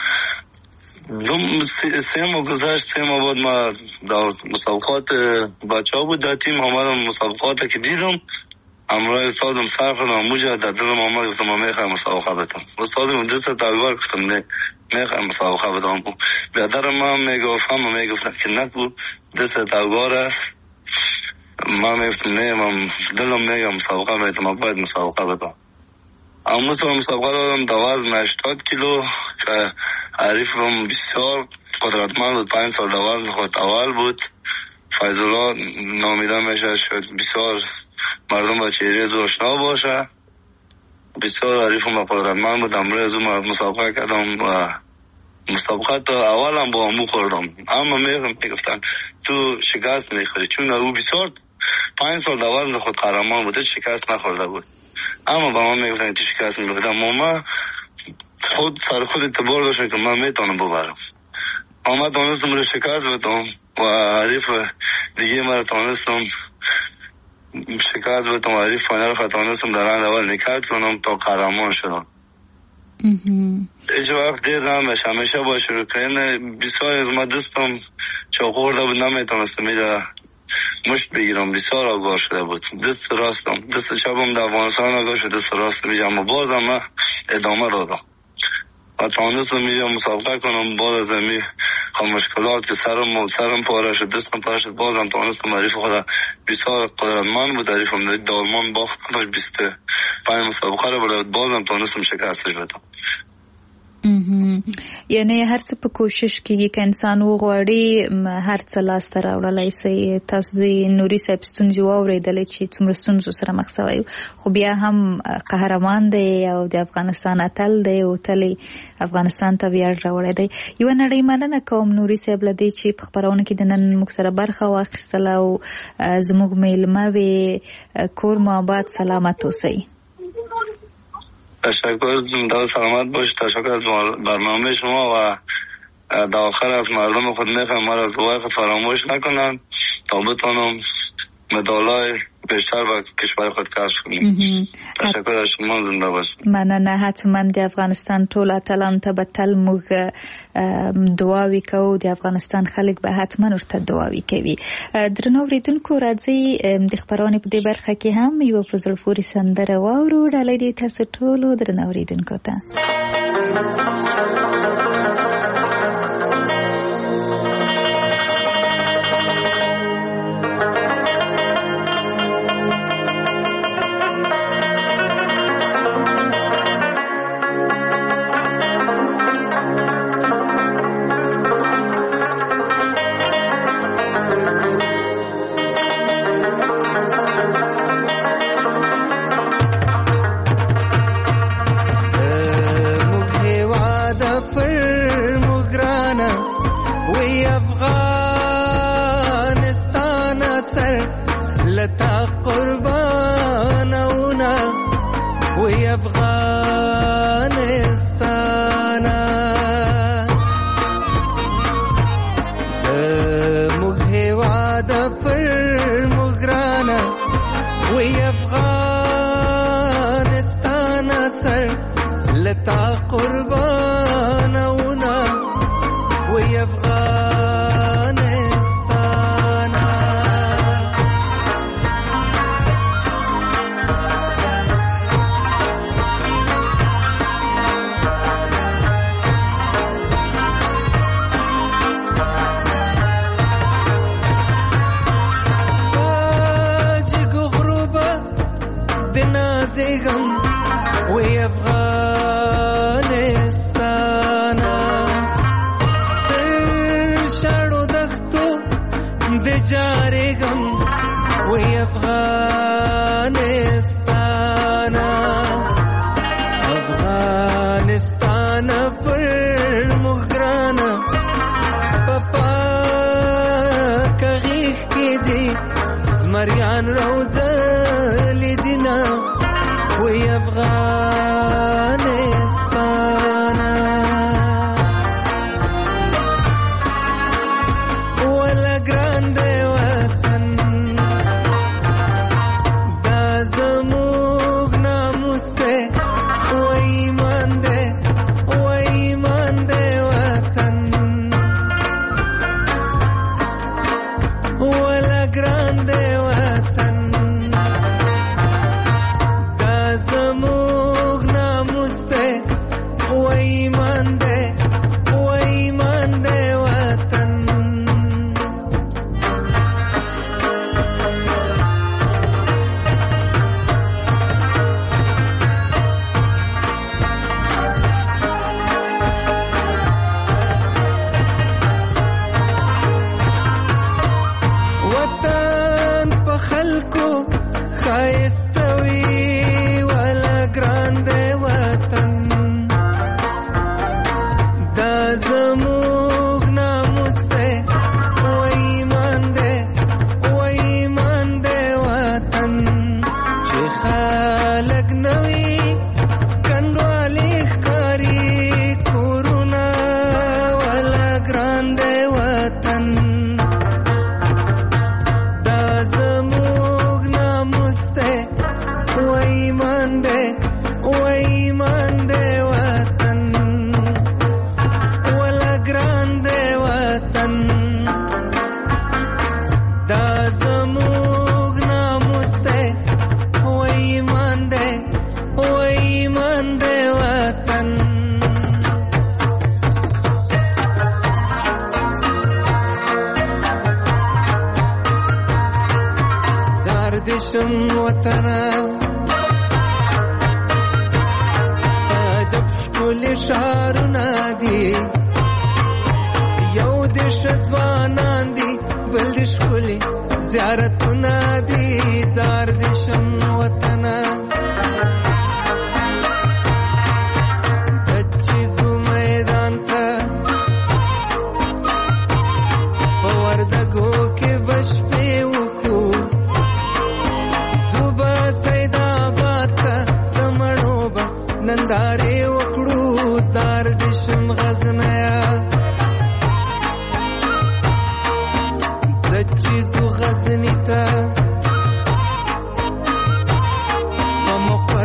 سه ماه گذشت، 3 ماه بعد ما در مسابقات بچه ها بود در تیم آمدم، مسابقات که دیدم همراه استادم سر خودم موجه در دلم آمد، گفتم من میخوایم مسابقه بدم. استادم دست آگار گفتم نه میخوایم مسابقه بدم. بیادر ما میگفت، همه میگفتن که نکو دست آگار است. ما میگفتم نه، من دلم میگم مسابقه میتونم، من باید مسابقه بدم. اما مسابقه دادم در وزن 80 کیلو که حریفم بسیار قدرتمند بود، 5 سال در وزن خود اول بود. فیض‌الله نامیده میشه، شد بسیار مردم با چهره آشنا باشه. بسیار حریفم قدرتمند بود. امروز مسابقه کردم و مسابقه تا اولم با امو خوردم، اما میگفتن تو شکست میخوری، چون او بسیار 5 سال در وزن خود قهرمان بود، شکست نخورده بود. اما با من میگفتن تو شکست میخوردم، اما خود سر خود اعتبار داشتم که من میتونم ببرم. اما تانستم رو شکست بدم و حریف دیگه مرا تانستم شکست بدم و حریف فاینال خود تانستم در راند اول نکرد کنم تا قهرمان شدم. هیچ وقت دیر نمیشه، همیشه با شروع کردن. بسیار از ما دستم چاقورده بود، نمیتونستم میره مشت بگیرم، بسیار آگاه شده بود. دست راستم، دست چپم در افغانستان آگاه شده، دست راست میجم، اما بازم من ادامه دادم و تانستم میجم مسابقه کنم. باز از امی مشکلات که سرم پاره شد، دستم پاره شد، بازم تانستم. حریف خدا بسیار قدرتمند بود، حریفم دالمان باخت 25 مسابقه رو برد، بازم تانستم شکستش بدم. یعنی هر څه په کوشش کېږي که انسان وغواړي هر څه لاسته راوړلی سي. تاسو د نوري صاحب ستونزې واورېدلې چې څومره ستونزو سره مخ سوی، خو بیا هم قهرمان دی او د افغانستان اتل دی او تل افغانستان ته ویاړ راوړی دی. یوه نړۍ مننه کوم نوري صاحب له دې چې په خپرونه کې د نن موږ سره برخه واخیستله او زموږ میلمه وې. کور مو آباد، سلامت اوسئ. تشکر، زنده سلامت باش. تشکر از برنامه شما و در آخر از مردم خود میخوایم ما را از دعای خود فراموش نکنند تا بتانم مدالای بیشتر و کشور خود کار کنیم. تشکر از شما، زنده باشید. مننه. حتما د افغانستان ټول اتلان ته به تل موږ دعاوې کوو، د افغانستان خلک به حتما ورته دعاوې کوي. درنو اوریدونکو، راځئ د خبرونې په دې برخه کې هم یو په زړه پورې سندره واورو. ډالۍ دې تاسو ټولو درنو اوریدونکو ته.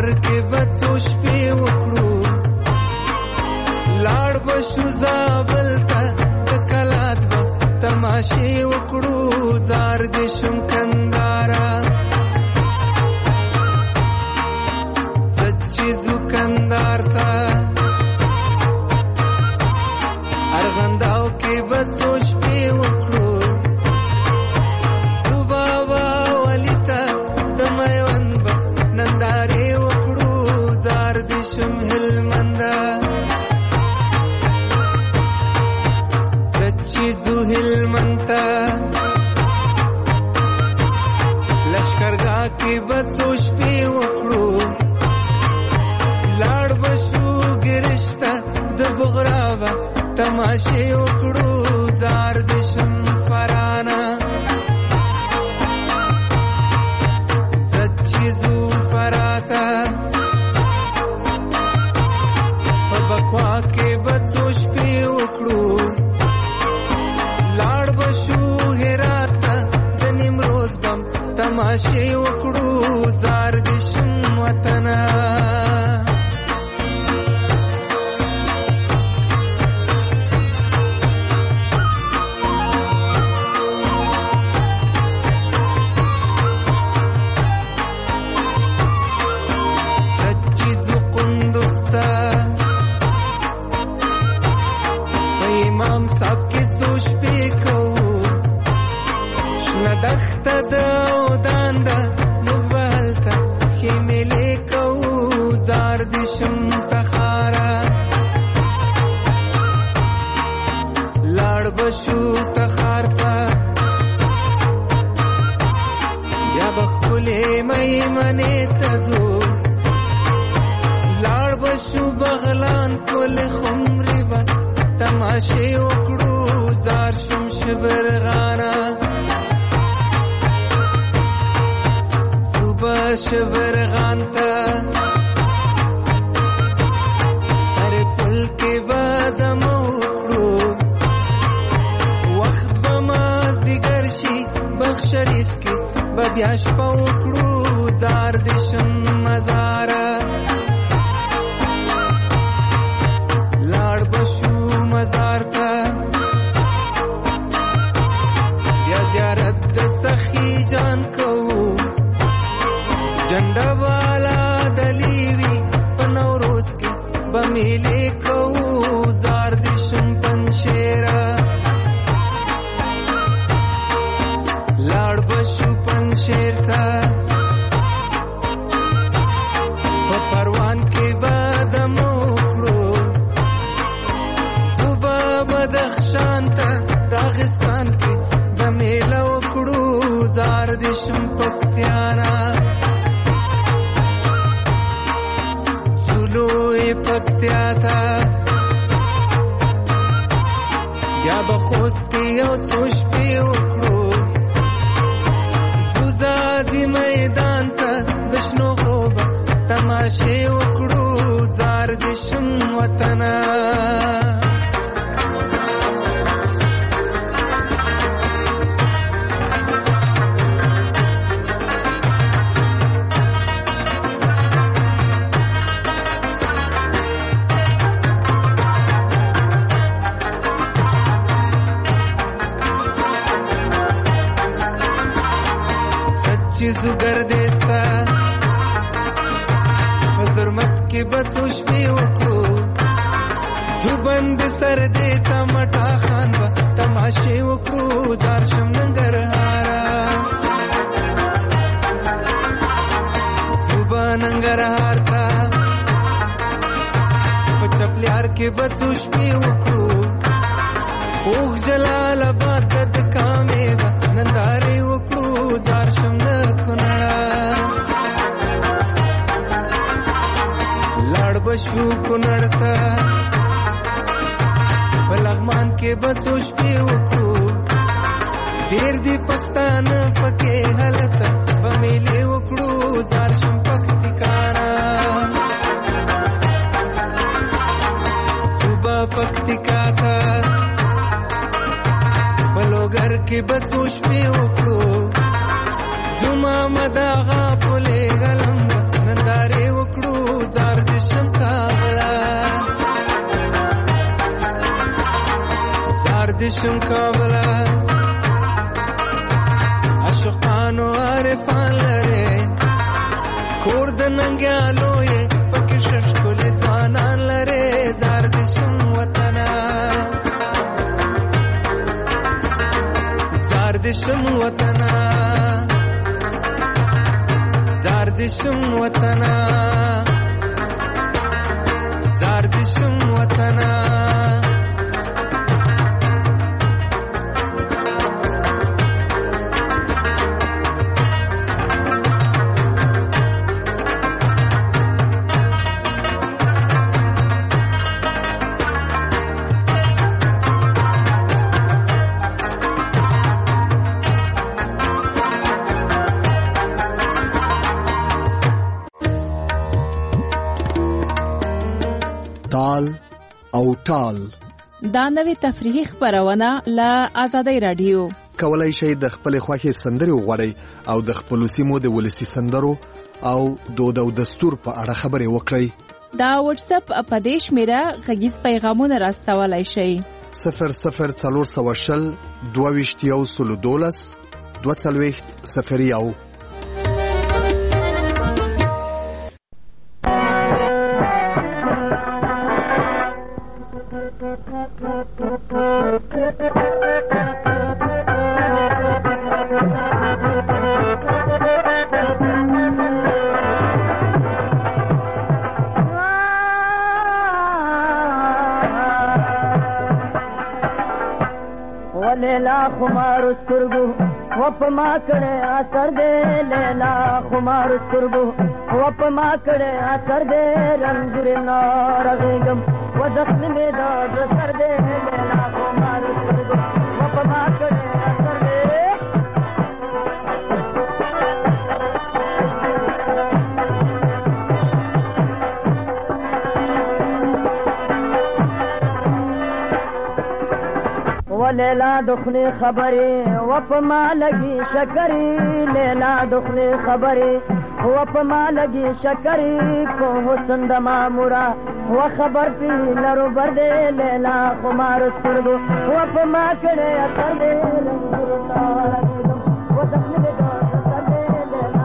کې بڅو شپې وکړو لاړ بشو زابل ته د کلات به تماشې وکړو زار دې شم کندارا چچې زو کندار ته ارغنداو کې بڅو شپې وکړو صبابا ولیتا د میوند به نندارې وکړو زار دې شم هلمندا چیزو هلمنتا لشکرگاه کې بڅو شپې وکړو لاړ بشو ګرشته د بغراوه تماشې وکړو زار دې شم فرانا چیزو فراتا په بکوا کې بڅو شپې وکړو لاړ بشو هرات د نیمروز بم تماشې وکړو زار دې شم وطنا دخته د ودان ده موالته خیملې کو زار دې شم تخارا لاړ بشو تخار ته بیا بخلې مې منې تزو لاړ بشو بغلان کول خمرې با تماشې وکړو زار شم شبرغانا شبرغان تا سر پل کے بادم اکڑو وقت بماز دیگر شی بخ شریف کے بدیاش پا اکڑو زار دشم مزارا لاڑ بشو مزار تا یا زیارت دستخی جان کو جنڈا والا دلیوی پنوروز کے بمیلے کو زار دشم پنشیرا لاڑ بشو پنشیر تا پروان کے بادم اکڑو صبح بدخشان تا راغستان کے بمیلہ اکڑو زار دشم پکتیانا پکتیا تا یا بخوستی او څو شپې وکړو زوزازي میدان ته د شنو غروب تماشې وکړو زار دې شم وطنا چیزو گردستا حضرمت کے بڅو شپې وکړو زبند سر دیتا مټا خان با تماشې وکړو زار شم ننګرهارا زبا ننګرهار تا په چپلیار کې بڅو شپې وکړو خوږ جلال آباد د کامې با نندارې وکړو زار شم د کونړا لاړ بشو کونړ ته په لغمان کې بڅو شپې وکړو ډېر دي پښتانه پکې هلته بمیلې وکړو زار شم پکتیکانا صبح پکتیکا ته بلوګر کې بڅو شپې وکړو زما مداغا پولې غلم نندارې وکړو زار دې شم کابله زار دې شم کابله عاشقانو عارفان لرې کور د ننګیالو یې پکې ښکلي ځوانان لرې زار دې شم وطنه زار دې شم وطنه زار دې شم وطنه زار دې شم وطنه تال او ټال دا نوې تفریحي خبرونه له آزادۍ رادیو کولای شئ د خپل خوښي سندري وغوړئ او د خپل سیمو د ولسی سندرو او دود او دستور په اړه خبرې وکړئ. دا واتس اپ په دې شمیره غږیز پیغامونه راستولای شئ 00420 22 02 لیلا خمار سترګو وپ ما کړه اثر دې لیلا خمار سترګو وپ ما کړه اثر دې رنگور نار غم وځخن مې دا سر دې لیلا خمار سترګو وپ ما کړه اثر دې لیلا دخنی خبری وپ ما لگی شکری لیلا دخنی خبری وپ ما لگی شکری کو حسن دما مرا و خبر پی لرو بردے لیلا خمار سترگو وپ ما کڑے اثر دے و دخنی بدو اثر دے لیلا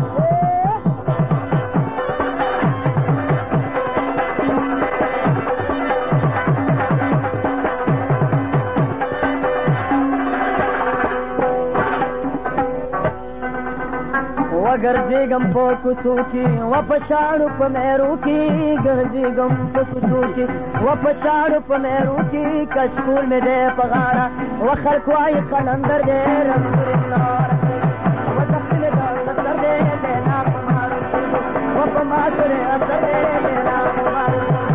गर्जीगम पो कुसुकी वपशाड़ु पमेरू की गर्जीगम पो कुसुकी वपशाड़ु पमेरू की कशकूल में दे पगाड़ा वखर ख्वाई कलंदर दे रंगुरी नार वदखल दा सर दे लेना कुमार वप मातरे असर दे लेना कुमार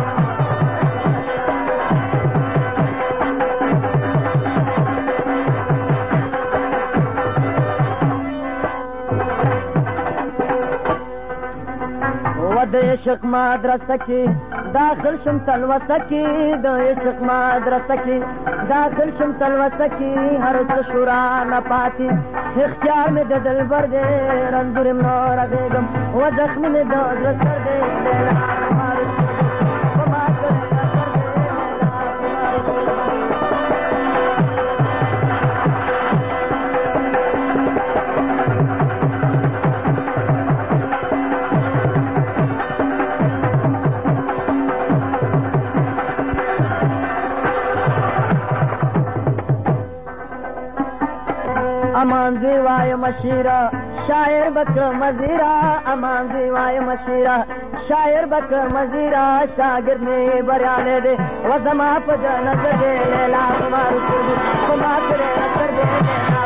د عشق مدرسه کې داخل شم تلوسه کې د عشق مدرسه کې داخل شم تلوسه کې هر څه شورا نه پاتې اختیار مې د دلبر دې رنځور مې نور غېږم و زخم مې د زړه سر دې لیلا خمار په ما کړې اثر دې امان زیوای مشیرہ شاعر بکر مزیرہ امان زیوای مشیرہ شاعر بکر مزیرہ شاگرد نے بریالے دے وزما پجا نظر دے لیلا خمار سترگو خما کرے نظر دے لیلا